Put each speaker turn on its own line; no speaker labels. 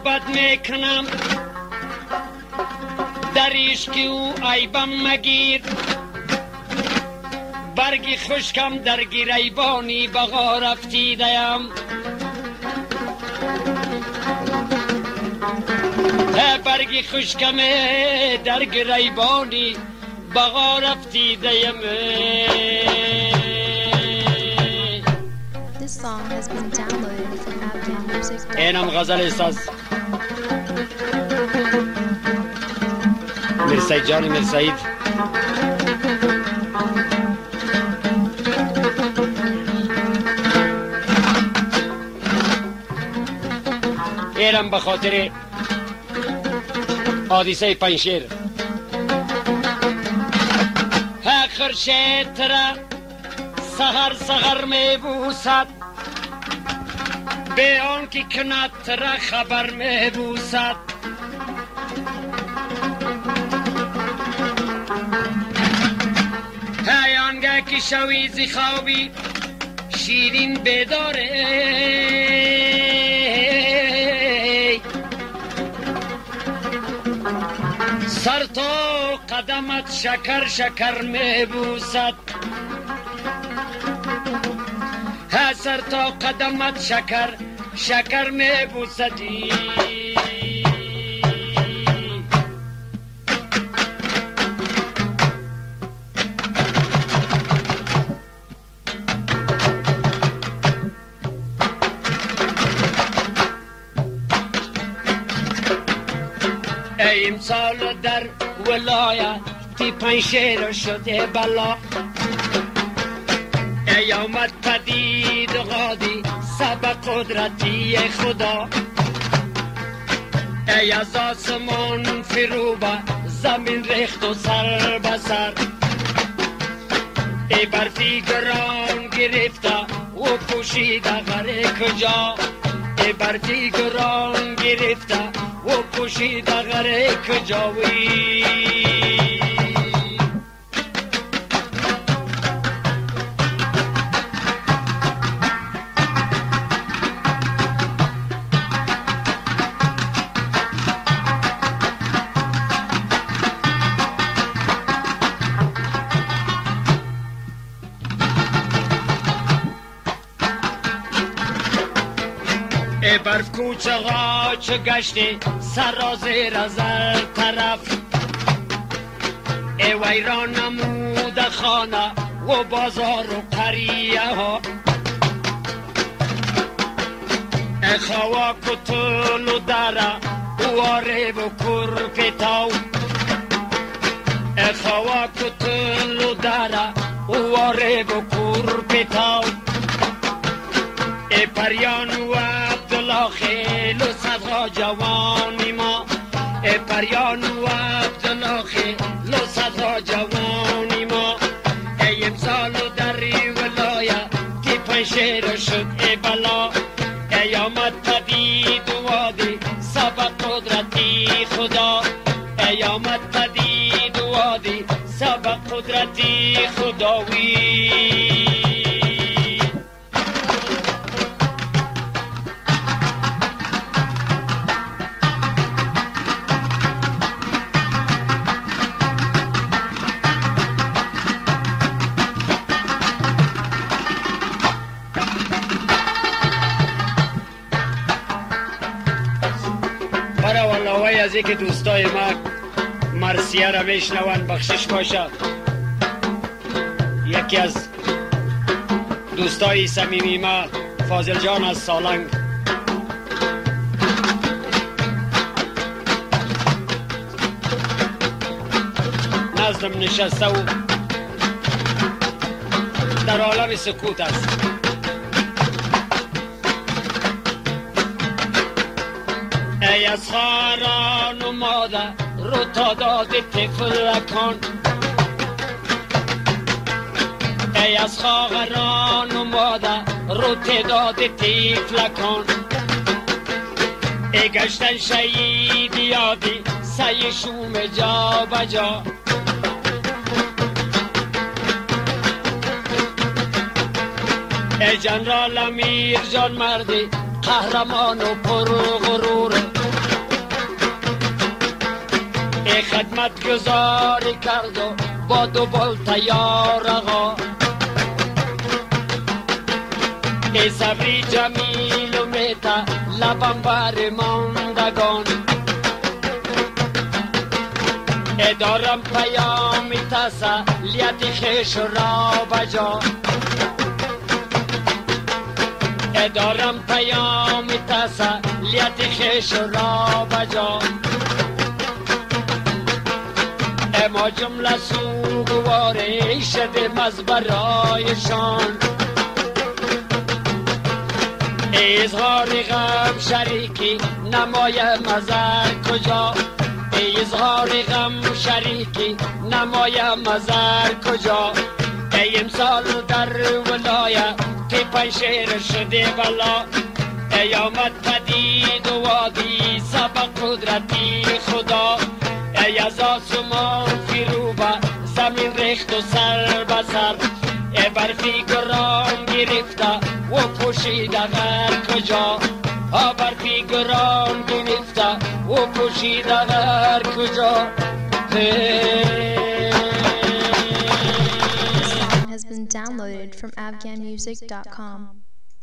بد میکنم در عشق او عیبم مگیر برگی خشکم در گریبانی بغا رفتیدیم برگی خشکم در گریبانی بغا رفتیدیم
This song has been downloaded from Afghan Music.
اینم غزل استاز مرسید جان مرسید اینم به خاطر حادثه پنشیر خورشید را سحر سحر می بوسد به آن که کنت را خبر می بوسد هیانگه که شوی زی خوابی شیرین بیداره سر تا قدمت شکر شکر می بوسد سر تا قدمت شکر شکر می بوسدی ای امسال در ولایتی پنشیر شده بلا ای آمد پدید غادی سبب قدرتی خدا ای از آسمان فرو به زمین ریخت و سر به سر ای برفی گران گرفته و پوشیده غره کجا ای برفی گران گرفته و پوشیده غره کجاوی ای برف کوچه غاچ گشتی سرازیر از هر طرف ای ویران نمود خانه و بازار و قریه ها ای خواک و طول و دره و آره و کرپتاو ای خواک و طول و دره و آره و کرپتاو ای پریان و عبدالله خیل و صدقا جوانی ما ای پریان و عبدالله خیل و صدقا جوانی ما ای امسال و دری ولایتی پنشیر شد ای بلا ای آمد پدید و وادی سبب قدرتی خدا ای آمد پدید و وادی سبب قدرتی خداوی از اینکه دوستای ما مرسیه را میشنون بخشش باشد یکی از دوستای صمیمی ما فاضل جان از سالنگ نزدم نشسته و در عالم سکوت است ای از خاران و مادر رو تعداد طفلکان ای از خواهران و مادر رو تعداد طفلکان ای گشتن شهید یادی سعی شوم جا بجا ای جنرال امیر جان مردی قهرمان و پر غرور ای خدمت گذاری کرد و با دو بال تیار آقا ای صبری جمیل و میتا لبم بر ماندگان ای دارم پیامی تسلیت خیش را بجا ای دارم پیامی تسلیت خیش را بجا ای ما جمله سوگواری شدیم از برایشان ای اظهار غم شریکی نمایم از کجا ای اظهار غم شریکی نمایم از کجا ای امسال در ولایت تی پنشیر شده بلا ای آمد پدید و وادی سبق قدرتی خدا ای از آسمان فیروبه زمین ریخت و سر بسر ای برفی گران گرفته و پوشیده غر کجا برفی گران گرفته و پوشیده غر کجا
Has been downloaded from afghanmusic.com.